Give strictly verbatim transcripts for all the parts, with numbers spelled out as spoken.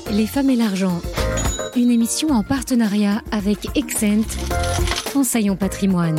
Les femmes et l'argent, une émission en partenariat avec Exent, conseil en patrimoine.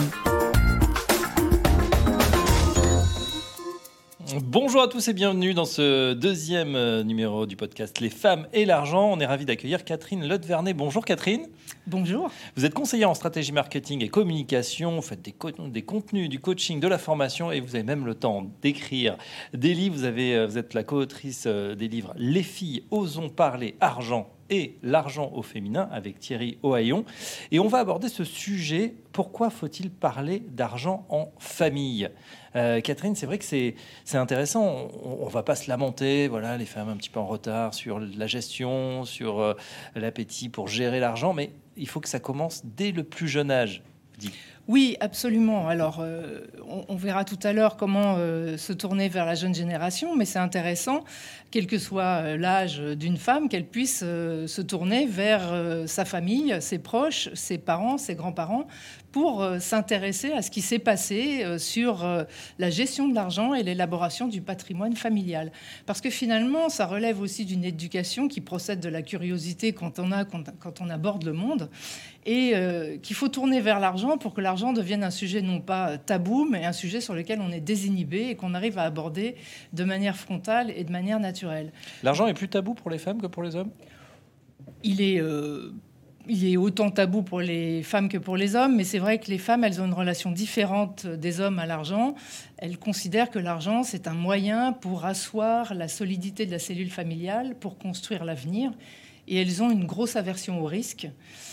Bonjour à tous et bienvenue dans ce deuxième numéro du podcast Les femmes et l'argent. On est ravis d'accueillir Catherine Lotte-Vernet. Bonjour Catherine. Bonjour. Vous êtes conseillère en stratégie marketing et communication, vous faites des, co- des contenus, du coaching, de la formation et vous avez même le temps d'écrire des livres. Vous, avez, vous êtes la co-autrice des livres Les filles osons parler argent et l'argent au féminin avec Thierry Ohaillon. Et on va aborder ce sujet, pourquoi faut-il parler d'argent en famille ? euh, Catherine, c'est vrai que c'est, c'est intéressant, on ne va pas se lamenter, voilà, les femmes un petit peu en retard sur la gestion, sur euh, l'appétit pour gérer l'argent, mais il faut que ça commence dès le plus jeune âge, vous dites. Oui, absolument. Alors, euh, on, on verra tout à l'heure comment euh, se tourner vers la jeune génération, mais c'est intéressant, quel que soit euh, l'âge d'une femme, qu'elle puisse euh, se tourner vers euh, sa famille, ses proches, ses parents, ses grands-parents, pour euh, s'intéresser à ce qui s'est passé euh, sur euh, la gestion de l'argent et l'élaboration du patrimoine familial. Parce que finalement, ça relève aussi d'une éducation qui procède de la curiosité quand on, a, quand, quand on aborde le monde, et euh, qu'il faut tourner vers l'argent pour que l'argent devienne un sujet non pas tabou, mais un sujet sur lequel on est désinhibé et qu'on arrive à aborder de manière frontale et de manière naturelle. L'argent est plus tabou pour les femmes que pour les hommes ? Il est... Euh, Il est autant tabou pour les femmes que pour les hommes, mais c'est vrai que les femmes, elles ont une relation différente des hommes à l'argent. Elles considèrent que l'argent, c'est un moyen pour asseoir la solidité de la cellule familiale, pour construire l'avenir. Et elles ont une grosse aversion au risque.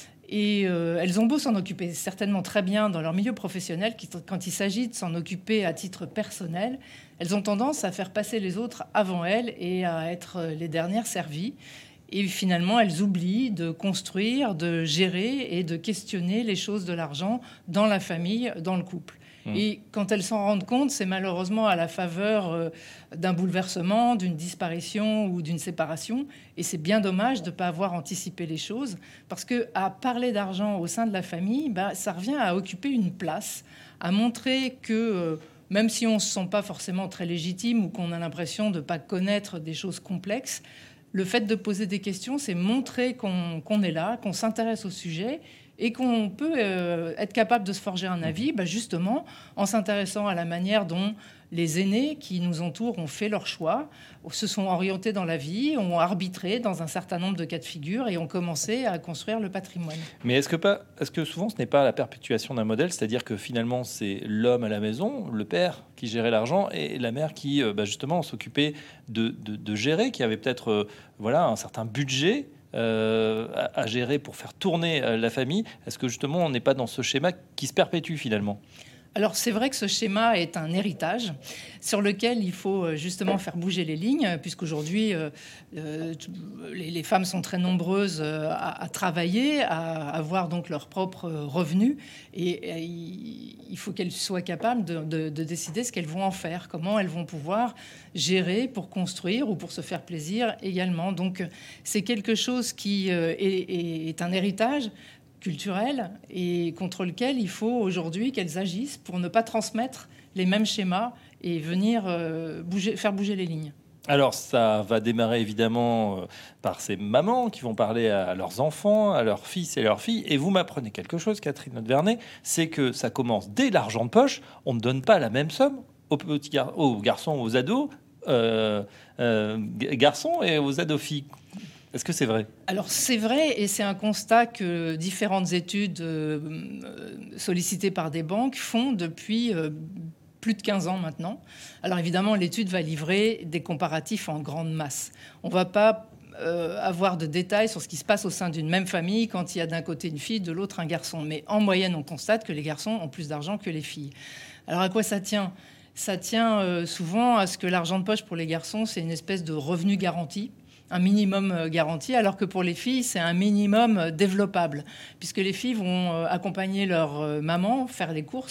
Et euh, elles ont beau s'en occuper certainement très bien dans leur milieu professionnel, qui, quand il s'agit de s'en occuper à titre personnel, elles ont tendance à faire passer les autres avant elles et à être les dernières servies. Et finalement, elles oublient de construire, de gérer et de questionner les choses de l'argent dans la famille, dans le couple. Mmh. Et quand elles s'en rendent compte, c'est malheureusement à la faveur euh, d'un bouleversement, d'une disparition ou d'une séparation. Et c'est bien dommage de ne pas avoir anticipé les choses, parce qu'à parler d'argent au sein de la famille, bah, ça revient à occuper une place, à montrer que... Euh, même si on ne se sent pas forcément très légitime ou qu'on a l'impression de ne pas connaître des choses complexes, le fait de poser des questions, c'est montrer qu'on, qu'on est là, qu'on s'intéresse au sujet et qu'on peut euh, être capable de se forger un avis, bah justement en s'intéressant à la manière dont les aînés qui nous entourent ont fait leur choix, se sont orientés dans la vie, ont arbitré dans un certain nombre de cas de figure et ont commencé à construire le patrimoine. Mais est-ce que, pas, est-ce que souvent ce n'est pas la perpétuation d'un modèle, c'est-à-dire que finalement c'est l'homme à la maison, le père qui gérait l'argent et la mère qui bah justement s'occupait de, de, de gérer, qui avait peut-être euh, voilà, un certain budget euh, à, à gérer pour faire tourner euh, la famille. Est-ce que justement on n'est pas dans ce schéma qui se perpétue finalement ? Alors c'est vrai que ce schéma est un héritage sur lequel il faut justement faire bouger les lignes, puisqu'aujourd'hui euh, euh, les, les femmes sont très nombreuses à, à travailler, à avoir donc leurs propres revenus, et, et il faut qu'elles soient capables de, de, de décider ce qu'elles vont en faire, comment elles vont pouvoir gérer pour construire ou pour se faire plaisir également. Donc c'est quelque chose qui euh, est, est, est un héritage culturel et contre lequel il faut aujourd'hui qu'elles agissent pour ne pas transmettre les mêmes schémas et venir euh, bouger, faire bouger les lignes. Alors ça va démarrer évidemment euh, par ces mamans qui vont parler à leurs enfants, à leurs fils et leurs filles. Et vous m'apprenez quelque chose, Catherine Lotte-Vernet, c'est que ça commence dès l'argent de poche. On ne donne pas la même somme aux petits gar- aux garçons, aux ados, euh, euh, garçons et aux ados filles. Est-ce que c'est vrai ? Alors c'est vrai, et c'est un constat que différentes études euh, sollicitées par des banques font depuis euh, plus de quinze ans maintenant. Alors évidemment, l'étude va livrer des comparatifs en grande masse. On ne va pas euh, avoir de détails sur ce qui se passe au sein d'une même famille quand il y a d'un côté une fille, de l'autre un garçon. Mais en moyenne, on constate que les garçons ont plus d'argent que les filles. Alors à quoi ça tient ? Ça tient euh, souvent à ce que l'argent de poche pour les garçons, c'est une espèce de revenu garanti, un minimum garanti, alors que pour les filles, c'est un minimum développable, puisque les filles vont accompagner leur maman, faire les courses,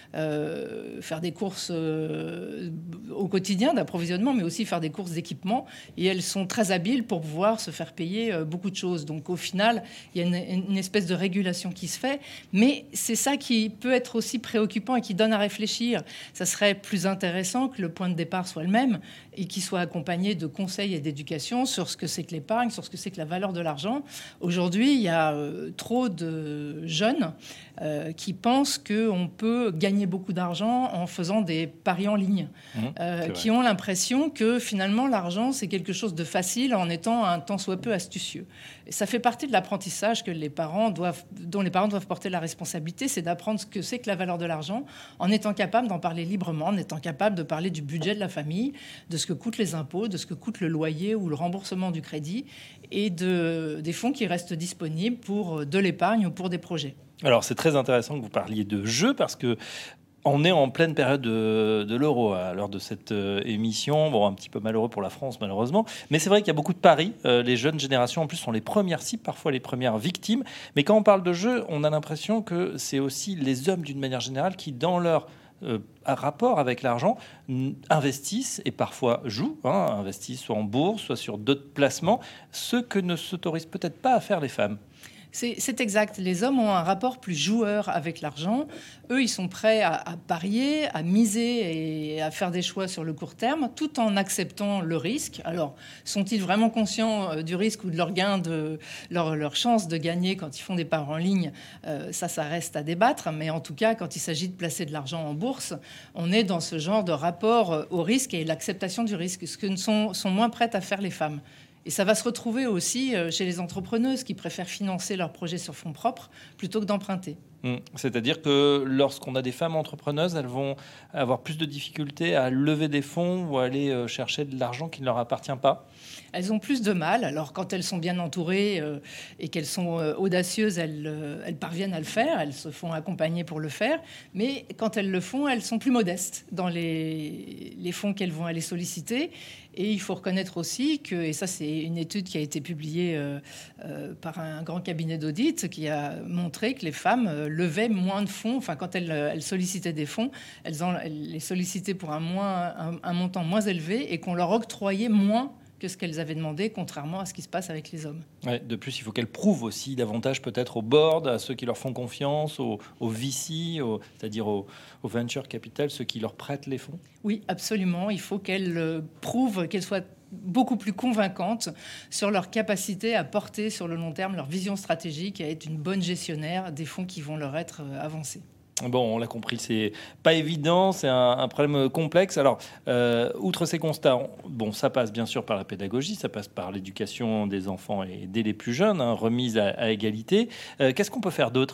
euh, faire des courses euh, au quotidien d'approvisionnement, mais aussi faire des courses d'équipement. Et elles sont très habiles pour pouvoir se faire payer euh, beaucoup de choses. Donc au final, il y a une, une espèce de régulation qui se fait. Mais c'est ça qui peut être aussi préoccupant et qui donne à réfléchir. Ça serait plus intéressant que le point de départ soit le même et qu'il soit accompagné de conseils et d'éducation sur ce que c'est que l'épargne, sur ce que c'est que la valeur de l'argent. Aujourd'hui, il y a euh, trop de jeunes euh, qui pensent qu'on peut gagner beaucoup d'argent en faisant des paris en ligne, mmh, euh, qui ont l'impression que finalement l'argent c'est quelque chose de facile en étant un tant soit peu astucieux. Et ça fait partie de l'apprentissage que les parents doivent, dont les parents doivent porter la responsabilité, c'est d'apprendre ce que c'est que la valeur de l'argent en étant capable d'en parler librement, en étant capable de parler du budget de la famille, de ce que coûtent les impôts, de ce que coûte le loyer ou le remboursement du crédit et de, des fonds qui restent disponibles pour de l'épargne ou pour des projets. Alors c'est très intéressant que vous parliez de jeux parce que on est en pleine période de, de l'euro à l'heure de cette euh, émission. Bon, un petit peu malheureux pour la France, malheureusement. Mais c'est vrai qu'il y a beaucoup de paris. Euh, les jeunes générations, en plus, sont les premières cibles, parfois les premières victimes. Mais quand on parle de jeux, on a l'impression que c'est aussi les hommes, d'une manière générale, qui, dans leur euh, rapport avec l'argent, investissent et parfois jouent, hein, investissent soit en bourse, soit sur d'autres placements, ce que ne s'autorisent peut-être pas à faire les femmes. C'est, c'est exact. Les hommes ont un rapport plus joueur avec l'argent. Eux, ils sont prêts à, à parier, à miser et à faire des choix sur le court terme, tout en acceptant le risque. Alors, sont-ils vraiment conscients du risque ou de leur gain, de leur, leur chance de gagner quand ils font des paris en ligne? euh, Ça, ça reste à débattre. Mais en tout cas, quand il s'agit de placer de l'argent en bourse, on est dans ce genre de rapport au risque et l'acceptation du risque, ce que sont, sont moins prêtes à faire les femmes. Et ça va se retrouver aussi chez les entrepreneuses qui préfèrent financer leurs projets sur fonds propres plutôt que d'emprunter. Mmh. C'est-à-dire que lorsqu'on a des femmes entrepreneuses, elles vont avoir plus de difficultés à lever des fonds ou à aller chercher de l'argent qui ne leur appartient pas. Elles ont plus de mal. Alors, quand elles sont bien entourées euh, et qu'elles sont euh, audacieuses, elles, euh, elles parviennent à le faire. Elles se font accompagner pour le faire. Mais quand elles le font, elles sont plus modestes dans les, les fonds qu'elles vont aller solliciter. Et il faut reconnaître aussi que, et ça c'est une étude qui a été publiée euh, euh, par un grand cabinet d'audit qui a montré que les femmes euh, levaient moins de fonds. Enfin, quand elles, elles sollicitaient des fonds, elles, en, elles les sollicitaient pour un, moins, un, un montant moins élevé et qu'on leur octroyait moins que ce qu'elles avaient demandé, contrairement à ce qui se passe avec les hommes. Ouais, de plus, il faut qu'elles prouvent aussi davantage peut-être au board, à ceux qui leur font confiance, aux, aux V C, aux, c'est-à-dire aux, aux venture capital, ceux qui leur prêtent les fonds. Oui, absolument. Il faut qu'elles prouvent, qu'elles soient beaucoup plus convaincantes sur leur capacité à porter sur le long terme leur vision stratégique et à être une bonne gestionnaire des fonds qui vont leur être avancés. Bon, on l'a compris, c'est pas évident, c'est un, un problème complexe. Alors, euh, outre ces constats, on, bon, ça passe bien sûr par la pédagogie, ça passe par l'éducation des enfants et dès les plus jeunes, hein, remise à, à égalité. Euh, qu'est-ce qu'on peut faire d'autre ?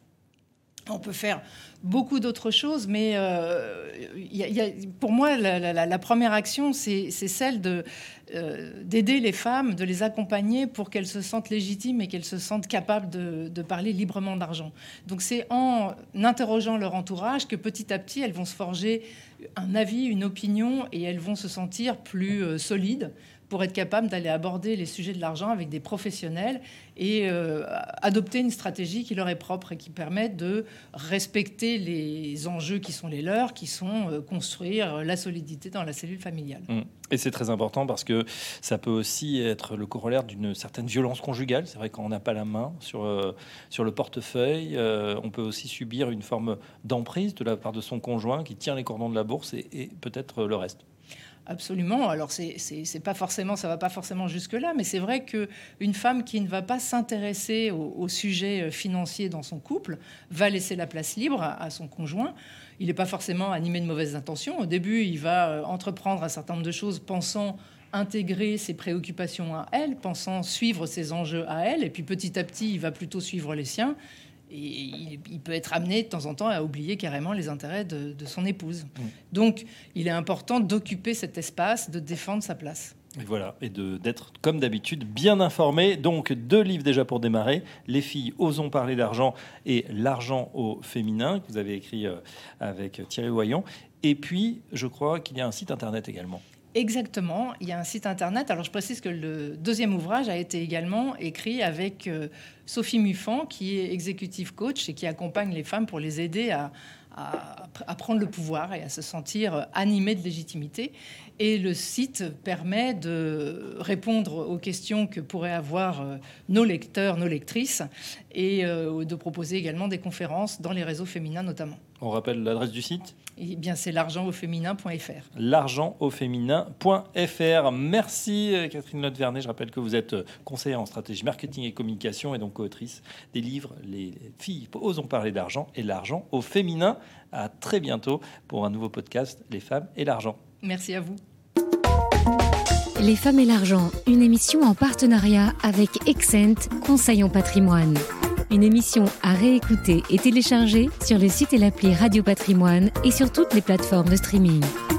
On peut faire beaucoup d'autres choses, mais euh, y a, y a, pour moi, la, la, la première action, c'est, c'est celle de, euh, d'aider les femmes, de les accompagner pour qu'elles se sentent légitimes et qu'elles se sentent capables de, de parler librement d'argent. Donc c'est en interrogeant leur entourage que petit à petit, elles vont se forger un avis, une opinion, et elles vont se sentir plus euh, solides pour être capable d'aller aborder les sujets de l'argent avec des professionnels et euh, adopter une stratégie qui leur est propre et qui permet de respecter les enjeux qui sont les leurs, qui sont euh, construire la solidité dans la cellule familiale. Mmh. Et c'est très important parce que ça peut aussi être le corollaire d'une certaine violence conjugale. C'est vrai, quand on n'a pas la main sur, euh, sur le portefeuille, euh, on peut aussi subir une forme d'emprise de la part de son conjoint qui tient les cordons de la bourse et, et peut-être le reste. Absolument. Alors, c'est, c'est, c'est pas forcément, ça va pas forcément jusque-là, mais c'est vrai qu'une femme qui ne va pas s'intéresser au, au sujet financier dans son couple va laisser la place libre à, à son conjoint. Il n'est pas forcément animé de mauvaises intentions. Au début, il va entreprendre un certain nombre de choses pensant intégrer ses préoccupations à elle, pensant suivre ses enjeux à elle, et puis petit à petit, il va plutôt suivre les siens. Et il, il peut être amené de temps en temps à oublier carrément les intérêts de, de son épouse. Mmh. Donc, il est important d'occuper cet espace, de défendre sa place. Et voilà, et de, d'être, comme d'habitude, bien informé. Donc, deux livres déjà pour démarrer. Les filles, osons parler d'argent et L'argent au féminin, que vous avez écrit euh, avec Thierry Oyon. Et puis, je crois qu'il y a un site internet également. Exactement, il y a un site internet. Alors je précise que le deuxième ouvrage a été également écrit avec euh, Sophie Muffan, qui est executive coach et qui accompagne les femmes pour les aider à, à, à prendre le pouvoir et à se sentir animé de légitimité. Et le site permet de répondre aux questions que pourraient avoir nos lecteurs, nos lectrices, et de proposer également des conférences dans les réseaux féminins notamment. On rappelle l'adresse du site ? Eh bien, c'est l'argent au féminin point f r. l'argent au féminin point f r. Merci Catherine Lotte-Vernet. Je rappelle que vous êtes conseillère en stratégie marketing et communication et donc co-autrice des livres Les filles osons parler d'argent et l'argent au féminin. À très bientôt pour un nouveau podcast Les femmes et l'argent. Merci à vous. Les femmes et l'argent, une émission en partenariat avec Excent, conseil en patrimoine. Une émission à réécouter et télécharger sur le site et l'appli Radio Patrimoine et sur toutes les plateformes de streaming.